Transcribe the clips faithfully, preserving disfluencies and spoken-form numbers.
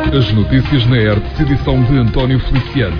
As notícias na E R T, edição de António Feliciano.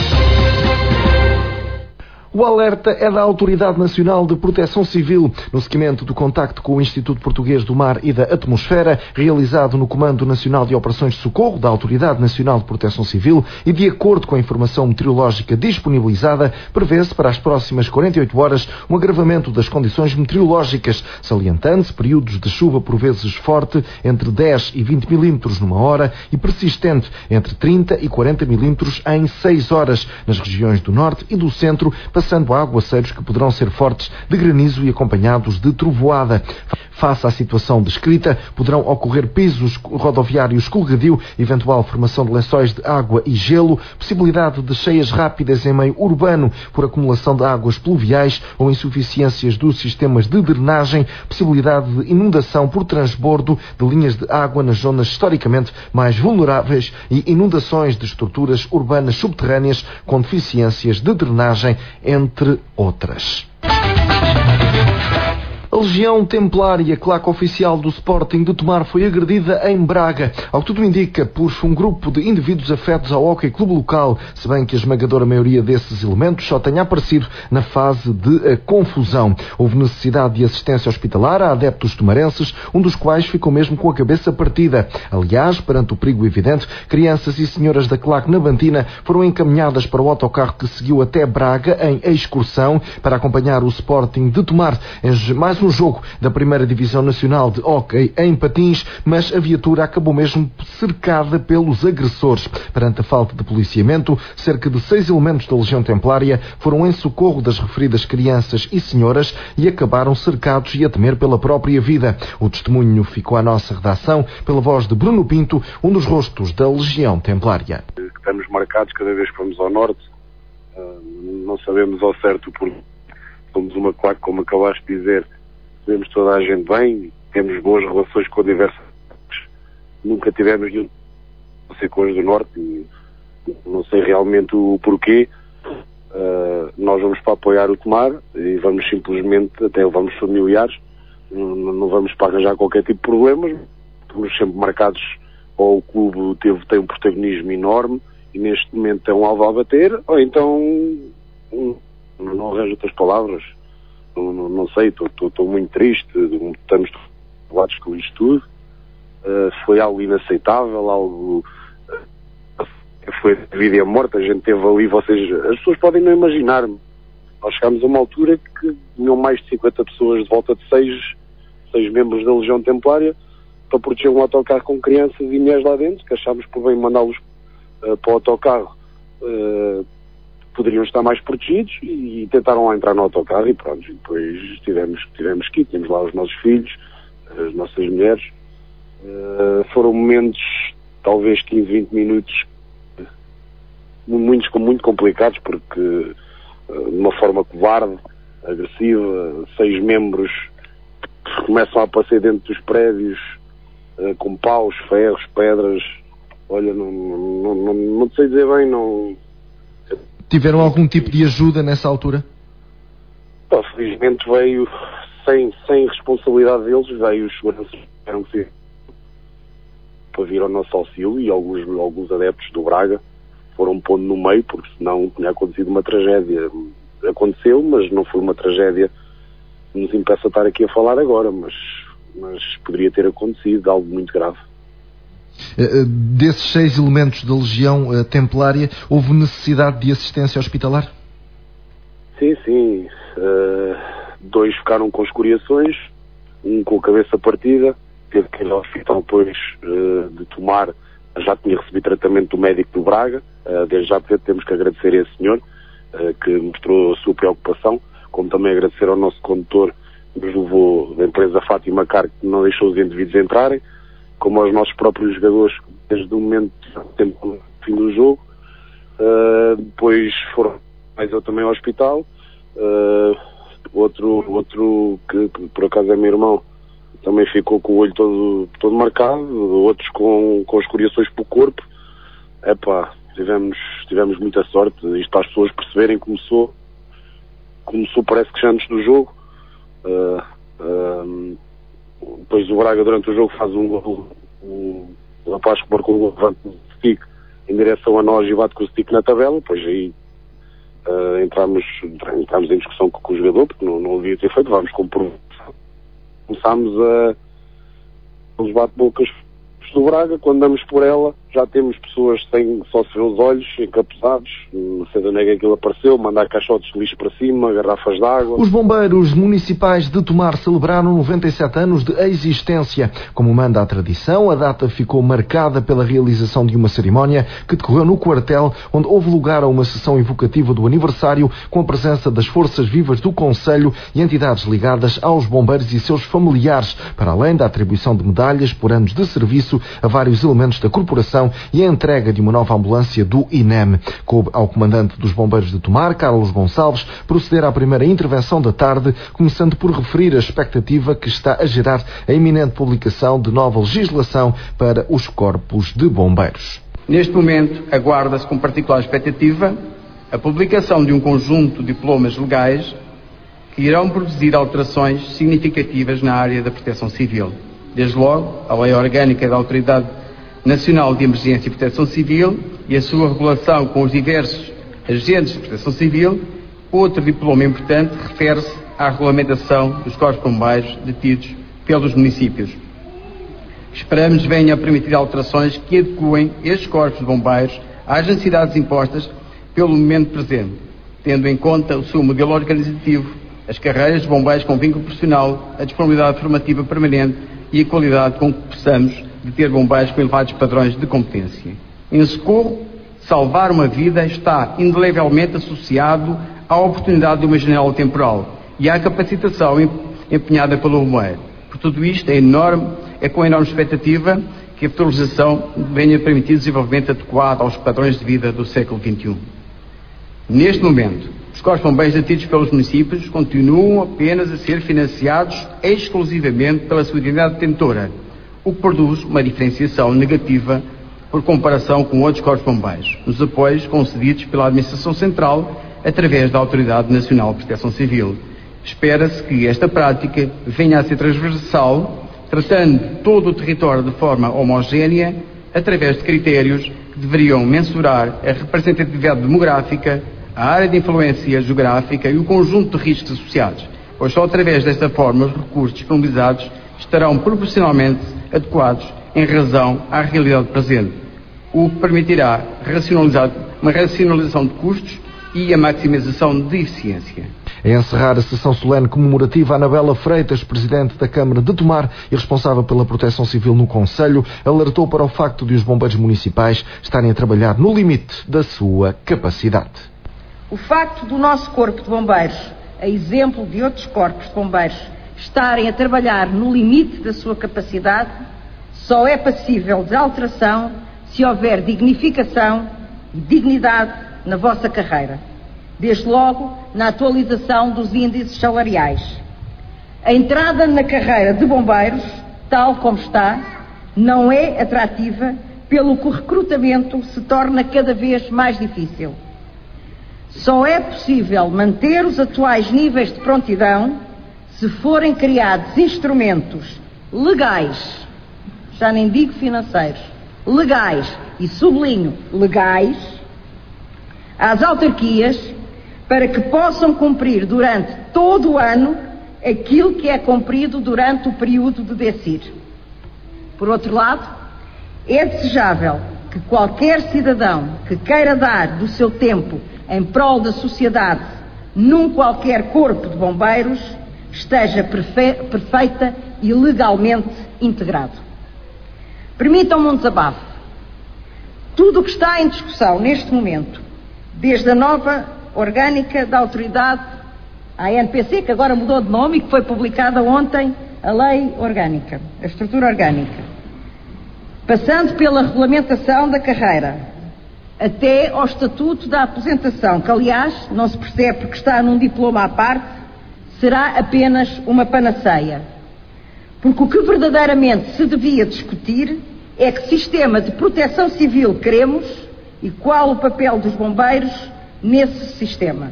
O alerta é da Autoridade Nacional de Proteção Civil, no seguimento do contacto com o Instituto Português do Mar e da Atmosfera, realizado no Comando Nacional de Operações de Socorro da Autoridade Nacional de Proteção Civil e de acordo com a informação meteorológica disponibilizada, prevê-se para as próximas quarenta e oito horas um agravamento das condições meteorológicas, salientando-se períodos de chuva por vezes forte, entre dez e vinte milímetros numa hora, e persistente, entre trinta e quarenta milímetros em seis horas, nas regiões do Norte e do Centro, passando a aguaceiros que poderão ser fortes de granizo e acompanhados de trovoada. Face à situação descrita, poderão ocorrer pisos rodoviários escorregadio, eventual formação de lençóis de água e gelo, possibilidade de cheias rápidas em meio urbano por acumulação de águas pluviais ou insuficiências dos sistemas de drenagem, possibilidade de inundação por transbordo de linhas de água nas zonas historicamente mais vulneráveis e inundações de estruturas urbanas subterrâneas com deficiências de drenagem, entre outras. A Legião Templária, claque oficial do Sporting de Tomar, foi agredida em Braga. Ao que tudo indica, por um grupo de indivíduos afetos ao Hóquei Clube local, se bem que a esmagadora maioria desses elementos só tenha aparecido na fase de uh, confusão. Houve necessidade de assistência hospitalar a adeptos tomarenses, um dos quais ficou mesmo com a cabeça partida. Aliás, perante o perigo evidente, crianças e senhoras da claque nabantina foram encaminhadas para o autocarro que seguiu até Braga em excursão para acompanhar o Sporting de Tomar em mais um jogo da primeira Divisão Nacional de Hóquei em Patins, mas a viatura acabou mesmo cercada pelos agressores. Perante a falta de policiamento, cerca de seis elementos da Legião Templária foram em socorro das referidas crianças e senhoras e acabaram cercados e a temer pela própria vida. O testemunho ficou à nossa redação pela voz de Bruno Pinto, um dos rostos da Legião Templária. Estamos marcados cada vez que vamos ao norte, não sabemos ao certo porque somos uma claque, como acabaste de dizer. Vemos toda a gente bem, temos boas relações com diversas. Nunca tivemos nenhum com os do Norte, e não sei realmente o porquê. Uh, nós vamos para apoiar o Tomar e vamos simplesmente, até vamos familiares, não, não vamos para arranjar qualquer tipo de problemas. Estamos sempre marcados, ou o clube teve, tem um protagonismo enorme e neste momento é um alvo a bater, ou então um, não arranjo outras palavras. Não, não, não sei, estou muito triste, estamos preocupados com isto tudo. Uh, foi algo inaceitável, algo uh, foi a vida e a morte, a gente teve ali, vocês, as pessoas podem não imaginar, nós chegámos a uma altura que tinham mais de cinquenta pessoas de volta de seis, seis membros da Legião Templária para proteger um autocarro com crianças e mulheres lá dentro, que achámos por bem mandá-los uh, para o autocarro. Uh, poderiam estar mais protegidos e tentaram lá entrar no autocarro e pronto, e depois tivemos, tivemos que ir, tínhamos lá os nossos filhos, as nossas mulheres. Uh, foram momentos, talvez quinze, vinte minutos, muitos, muito complicados, porque uh, de uma forma covarde, agressiva, seis membros começam a aparecer dentro dos prédios uh, com paus, ferros, pedras. Olha, não, não, não, não sei dizer bem, não... Tiveram algum tipo de ajuda nessa altura? Bom, felizmente veio, sem, sem responsabilidade deles, veio os seguranças que ser para vir ao nosso auxílio e alguns, alguns adeptos do Braga foram pondo no meio, porque senão tinha acontecido uma tragédia. Aconteceu, mas não foi uma tragédia que nos impeça a estar aqui a falar agora, mas, mas poderia ter acontecido algo muito grave. Desses seis elementos da Legião Templária, houve necessidade de assistência hospitalar? Sim, sim. Uh, dois ficaram com escoriações, um com a cabeça partida, teve que ir ao hospital depois uh, de Tomar, já tinha recebido tratamento do médico do Braga. Uh, desde já temos que agradecer a esse senhor, uh, que mostrou a sua preocupação, como também agradecer ao nosso condutor que nos levou da empresa Fátima Car, que não deixou os indivíduos entrarem, como aos nossos próprios jogadores, desde o momento do fim do jogo. Uh, depois foram mais eu também ao hospital. Uh, outro outro que, que por acaso é meu irmão, também ficou com o olho todo, todo marcado, outros com, com escoriações pelo corpo. Epá, tivemos, tivemos muita sorte, isto para as pessoas perceberem, começou, começou parece que já antes do jogo. Uh, uh, Depois o Braga durante o jogo faz um gol um, o rapaz que marcou o levante do stick em direção a nós e bate com o stick na tabela, pois aí uh, entramos, entramos em discussão com, com o jogador, porque não, não devia ter feito, vamos com provocação. Começámos a os bate-bocas do Braga, quando damos por ela, já temos pessoas sem só se vê os olhos, encapuzados, não sei de onde é que aquilo apareceu, mandar caixotes de lixo para cima, garrafas de água. Os bombeiros municipais de Tomar celebraram noventa e sete anos de existência. Como manda a tradição, a data ficou marcada pela realização de uma cerimónia que decorreu no quartel, onde houve lugar a uma sessão evocativa do aniversário, com a presença das forças vivas do Conselho e entidades ligadas aos bombeiros e seus familiares, para além da atribuição de medalhas por anos de serviço a vários elementos da corporação e a entrega de uma nova ambulância do I N E M. Coube ao comandante dos bombeiros de Tomar, Carlos Gonçalves, proceder à primeira intervenção da tarde, começando por referir a expectativa que está a gerar a iminente publicação de nova legislação para os corpos de bombeiros. Neste momento, aguarda-se com particular expectativa a publicação de um conjunto de diplomas legais que irão produzir alterações significativas na área da proteção civil. Desde logo, a Lei Orgânica da Autoridade Nacional de Emergência e Proteção Civil e a sua regulação com os diversos agentes de proteção civil. Outro diploma importante refere-se à regulamentação dos corpos de bombeiros detidos pelos municípios. Esperamos venha a permitir alterações que adequem estes corpos de bombeiros às necessidades impostas pelo momento presente, tendo em conta o seu modelo organizativo, as carreiras de bombeiros com vínculo profissional, a disponibilidade formativa permanente e a qualidade com que possamos de ter bombeiros com elevados padrões de competência. Em socorro, salvar uma vida está indelevelmente associado à oportunidade de uma janela temporal e à capacitação empenhada pelo bombeiro. Por tudo isto, é, enorme, é com enorme expectativa que a futura legislação venha a permitir o desenvolvimento adequado aos padrões de vida do século vinte e um. Neste momento, os corpos de bombeiros detidos pelos municípios continuam apenas a ser financiados exclusivamente pela sua entidade detentora, o que produz uma diferenciação negativa por comparação com outros corpos de bombeiros, nos apoios concedidos pela Administração Central através da Autoridade Nacional de Proteção Civil. Espera-se que esta prática venha a ser transversal, tratando todo o território de forma homogénea, através de critérios que deveriam mensurar a representatividade demográfica, a área de influência geográfica e o conjunto de riscos associados, pois só através desta forma os recursos disponibilizados estarão proporcionalmente adequados em razão à realidade presente, o que permitirá racionalizar, uma racionalização de custos e a maximização de eficiência. A encerrar a sessão solene comemorativa, Anabela Freitas, presidente da Câmara de Tomar e responsável pela proteção civil no Conselho, alertou para o facto de os bombeiros municipais estarem a trabalhar no limite da sua capacidade. O facto do nosso corpo de bombeiros, a exemplo de outros corpos de bombeiros, estarem a trabalhar no limite da sua capacidade, só é passível de alteração se houver dignificação e dignidade na vossa carreira. Desde logo, na atualização dos índices salariais. A entrada na carreira de bombeiros, tal como está, não é atrativa, pelo que o recrutamento se torna cada vez mais difícil. Só é possível manter os atuais níveis de prontidão se forem criados instrumentos legais, já nem digo financeiros, legais, e sublinho, legais, às autarquias, para que possam cumprir durante todo o ano aquilo que é cumprido durante o período de D E C I R. Por outro lado, é desejável que qualquer cidadão que queira dar do seu tempo em prol da sociedade num qualquer corpo de bombeiros esteja perfe- perfeita e legalmente integrado. Permitam-me um desabafo. Tudo o que está em discussão neste momento, desde a nova orgânica da autoridade, a N P C, que agora mudou de nome e que foi publicada ontem, a lei orgânica, a estrutura orgânica, passando pela regulamentação da carreira, até ao estatuto da aposentação, que aliás não se percebe porque está num diploma à parte, será apenas uma panaceia. Porque o que verdadeiramente se devia discutir é que sistema de proteção civil queremos e qual o papel dos bombeiros nesse sistema.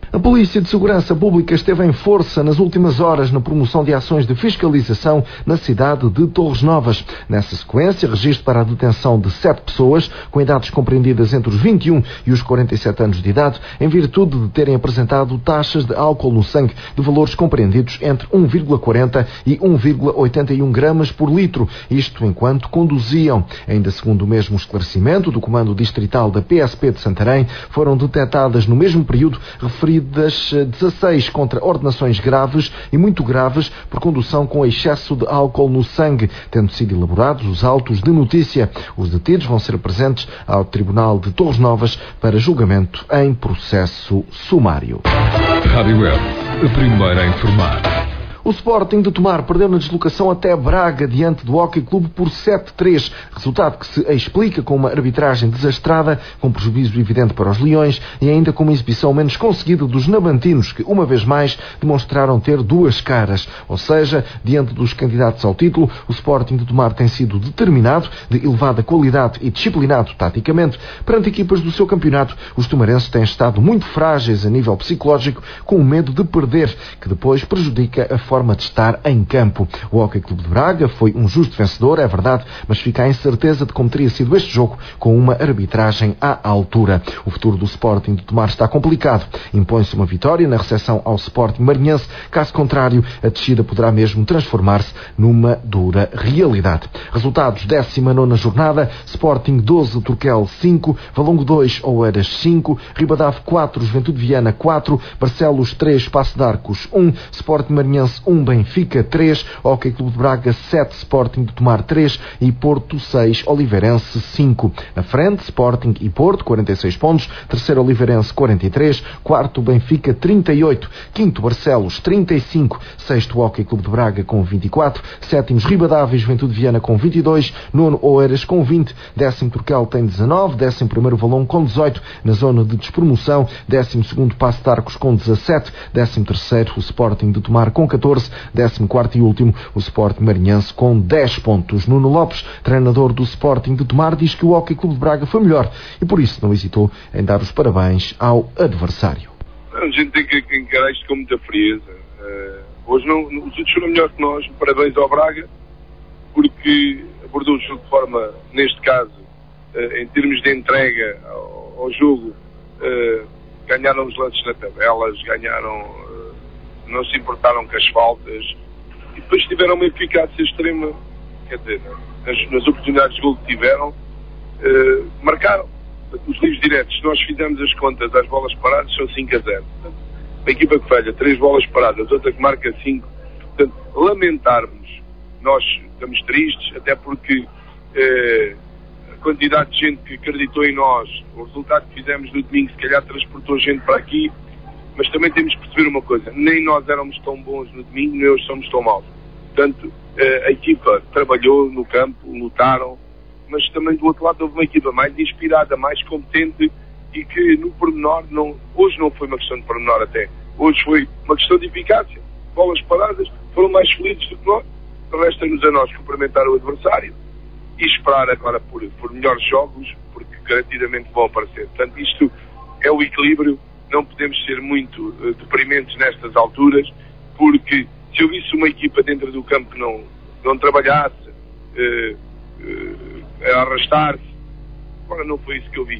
A Polícia de Segurança Pública esteve em força nas últimas horas na promoção de ações de fiscalização na cidade de Torres Novas. Nessa sequência, registro para a detenção de sete pessoas com idades compreendidas entre os vinte e um e os quarenta e sete anos de idade, em virtude de terem apresentado taxas de álcool no sangue de valores compreendidos entre um vírgula quarenta e um vírgula oitenta e um gramas por litro, isto enquanto conduziam. Ainda segundo o mesmo esclarecimento do Comando Distrital da P S P de Santarém, foram detectadas no mesmo período referidas dezasseis contraordenações graves e muito graves por condução com excesso de álcool no sangue, tendo sido elaborados os autos de notícia. Os detidos vão ser presentes ao Tribunal de Torres Novas para julgamento em processo sumário. Rádio Web, a primeira a informar. O Sporting de Tomar perdeu na deslocação até Braga diante do Hockey Clube por sete a três, resultado que se explica com uma arbitragem desastrada, com prejuízo evidente para os Leões e ainda com uma exibição menos conseguida dos nabantinos, que uma vez mais demonstraram ter duas caras. Ou seja, diante dos candidatos ao título, o Sporting de Tomar tem sido determinado, de elevada qualidade e disciplinado taticamente. Perante equipas do seu campeonato, os tomarenses têm estado muito frágeis a nível psicológico, com medo de perder, que depois prejudica a forma forma de estar em campo. O Hockey Clube de Braga foi um justo vencedor, é verdade, mas fica a incerteza de como teria sido este jogo com uma arbitragem à altura. O futuro do Sporting de Tomar está complicado. Impõe-se uma vitória na recepção ao Sporting Marinhense, caso contrário, a descida poderá mesmo transformar-se numa dura realidade. Resultados: décima nona jornada, Sporting doze, Turquel cinco, Valongo dois, Oeiras cinco, Ribadave quatro, Juventude Viana quatro, Barcelos três, Passo de Arcos um, Sporting Marinhense um, Benfica três, Hockey Clube de Braga sete, Sporting de Tomar três e Porto seis, Oliveirense cinco. Na frente, Sporting e Porto, quarenta e seis pontos, terceiro Oliveirense quarenta e três, quarto Benfica trinta e oito, quinto Barcelos trinta e cinco, sexto Hockey Clube de Braga com vinte e quatro, sétimos Ribadave e Juventude Viana com vinte e dois, nono Oeiras com vinte, décimo Turquel tem dezanove, décimo primeiro Valongo com dezoito, na zona de despromoção, décimo segundo Passo de Arcos com dezassete, décimo terceiro o Sporting de Tomar com catorze, décimo quarto e último o Sporting Marinhense com dez pontos. Nuno Lopes, treinador do Sporting de Tomar, diz que o Hockey Clube de Braga foi melhor e por isso não hesitou em dar os parabéns ao adversário. A gente tem que encarar isto com muita frieza. Uh, hoje não, os outros foram melhor que nós. Parabéns ao Braga, porque abordou o jogo de forma, neste caso, uh, em termos de entrega ao, ao jogo, uh, ganharam os lances na tabela, ganharam, uh, não se importaram com as faltas e depois tiveram uma eficácia extrema, quer dizer, nas, nas oportunidades de gol que tiveram, uh, marcaram. Os livros diretos, se nós fizermos as contas às bolas paradas, são cinco a zero. Portanto, a equipa que falha três bolas paradas, outra que marca cinco. Portanto, lamentarmos, nós estamos tristes, até porque eh, a quantidade de gente que acreditou em nós, o resultado que fizemos no domingo, se calhar transportou gente para aqui, mas também temos que perceber uma coisa: nem nós éramos tão bons no domingo, nem hoje somos tão maus. Portanto, eh, a equipa trabalhou no campo, lutaram, mas também do outro lado houve uma equipa mais inspirada, mais competente e que no pormenor, não, hoje não foi uma questão de pormenor até, hoje foi uma questão de eficácia. Bolas paradas, foram mais felizes do que nós. Resta-nos a nós cumprimentar o adversário e esperar agora por, por melhores jogos, porque garantidamente vão aparecer. Portanto, isto é o equilíbrio, não podemos ser muito uh, deprimentes nestas alturas, porque se eu visse uma equipa dentro do campo que não, não trabalhasse, uh, uh, a arrastar-se, agora não foi isso que eu vi.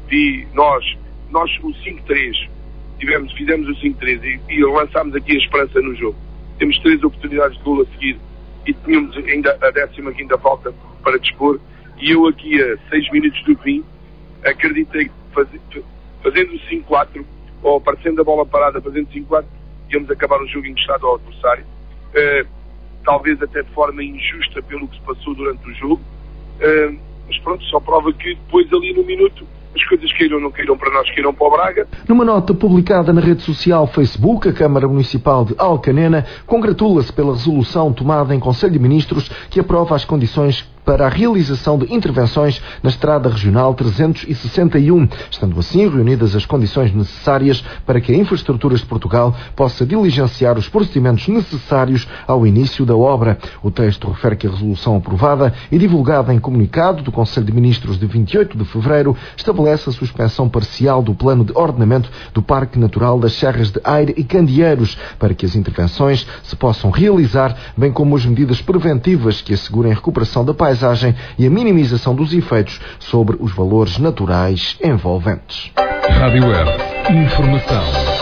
Vi nós, nós o cinco três, tivemos, fizemos o cinco três e, e lançámos aqui a esperança no jogo. Temos três oportunidades de gol a seguir e tínhamos ainda a décima quinta falta para dispor, e eu aqui a seis minutos do fim acreditei que faz, fazendo o cinco quatro, ou aparecendo a bola parada fazendo cinco quatro, íamos acabar o jogo encostado ao adversário, uh, talvez até de forma injusta pelo que se passou durante o jogo. Uh, mas pronto, só prova que depois ali no minuto as coisas queiram ou não queiram para nós, queiram para o Braga. Numa nota publicada na rede social Facebook, a Câmara Municipal de Alcanena congratula-se pela resolução tomada em Conselho de Ministros que aprova as condições para a realização de intervenções na Estrada Regional trezentos e sessenta e um, estando assim reunidas as condições necessárias para que a Infraestruturas de Portugal possa diligenciar os procedimentos necessários ao início da obra. O texto refere que a resolução aprovada e divulgada em comunicado do Conselho de Ministros de vinte e oito de fevereiro estabelece a suspensão parcial do plano de ordenamento do Parque Natural das Serras de Aire e Candeeiros para que as intervenções se possam realizar, bem como as medidas preventivas que assegurem a recuperação da paisagem e a minimização dos efeitos sobre os valores naturais envolventes. Rádio Web. Informação.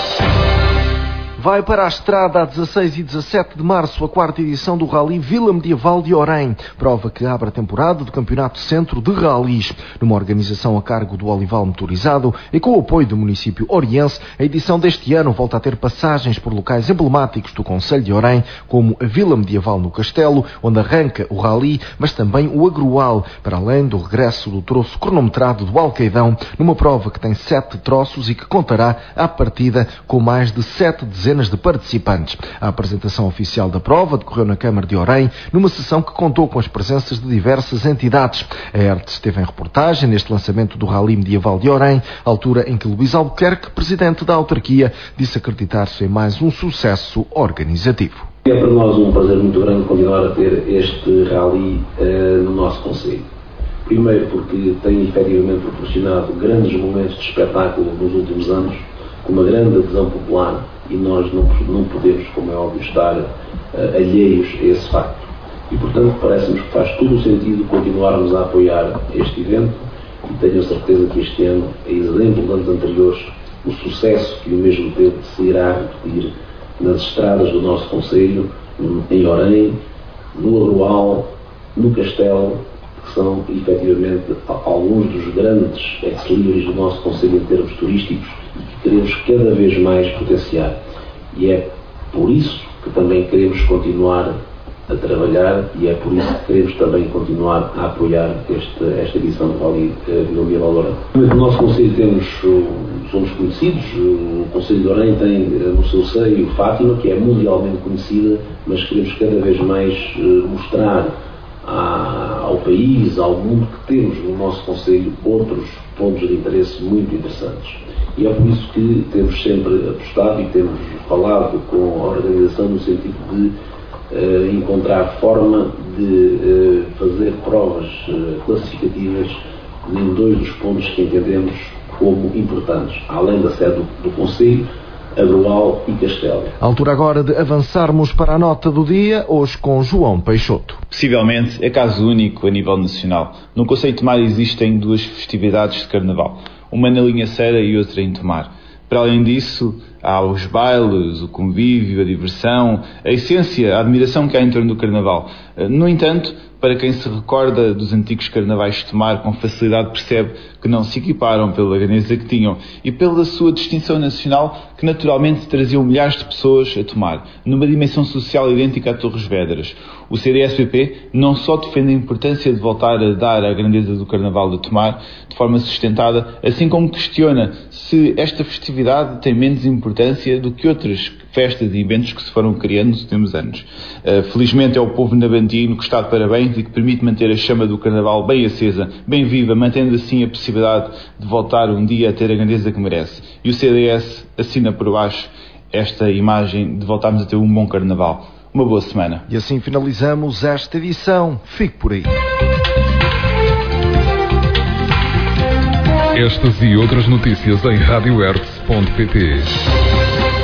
Vai para a estrada a dezasseis e dezassete de março a quarta edição do Rally Vila Medieval de Orém, prova que abre a temporada do Campeonato Centro de Rallys. Numa organização a cargo do Olival Motorizado e com o apoio do município oriense, a edição deste ano volta a ter passagens por locais emblemáticos do concelho de Orém, como a Vila Medieval no Castelo, onde arranca o Rally, mas também o Agrual, para além do regresso do troço cronometrado do Alqueidão, numa prova que tem sete troços e que contará, à partida, com mais de sete dezenas de participantes. A apresentação oficial da prova decorreu na Câmara de Orém, numa sessão que contou com as presenças de diversas entidades. A E R T esteve em reportagem neste lançamento do Rally Medieval de Orém, altura em que Luís Albuquerque, presidente da autarquia, disse acreditar-se em mais um sucesso organizativo. É para nós um prazer muito grande continuar a ter este rally uh, no nosso concelho. Primeiro porque tem efetivamente proporcionado grandes momentos de espetáculo nos últimos anos, com uma grande adesão popular, e nós não, não podemos, como é óbvio, estar uh, alheios a esse facto. E, portanto, parece-nos que faz todo o sentido continuarmos a apoiar este evento, e tenho a certeza que este ano, a exemplo de anos anteriores, o sucesso que o mesmo teve se irá repetir nas estradas do nosso concelho, em Orém, no Agrual, no Castelo, que são, efetivamente, alguns dos grandes ex-libris do nosso concelho em termos turísticos, e que queremos cada vez mais potenciar. E é por isso que também queremos continuar a trabalhar, e é por isso que queremos também continuar a apoiar este, esta edição do Rally Vila Medieval de Orém. No nosso concelho temos, somos conhecidos, o Concelho de Orém tem no seu seio Fátima, que é mundialmente conhecida, mas queremos cada vez mais mostrar ao país, ao mundo, que temos no nosso concelho outros pontos de interesse muito interessantes. E é por isso que temos sempre apostado e temos falado com a organização no sentido de uh, encontrar forma de uh, fazer provas uh, classificativas em dois dos pontos que entendemos como importantes, além da sede do, do concelho, Agrual e Castelo. A altura agora de avançarmos para a nota do dia, hoje com João Peixoto. Possivelmente é caso único a nível nacional. No concelho de Tomar existem duas festividades de carnaval, uma na linha Cera e outra em Tomar. Para além disso, há os bailes, o convívio, a diversão, a essência, a admiração que há em torno do carnaval. No entanto, para quem se recorda dos antigos carnavais de Tomar, com facilidade percebe que não se equiparam pela grandeza que tinham e pela sua distinção nacional, que naturalmente traziam milhares de pessoas a Tomar, numa dimensão social idêntica a Torres Vedras. O C D S P P não só defende a importância de voltar a dar a grandeza do Carnaval de Tomar de forma sustentada, assim como questiona se esta festividade tem menos importância do que outras festas e eventos que se foram criando nos últimos anos. Uh, felizmente é o povo nabantino que está de parabéns e que permite manter a chama do Carnaval bem acesa, bem viva, mantendo assim a possibilidade de voltar um dia a ter a grandeza que merece. E o C D S assina por baixo esta imagem de voltarmos a ter um bom Carnaval. Uma boa semana. E assim finalizamos esta edição. Fique por aí. Estas e outras notícias em rádio hertz ponto pt.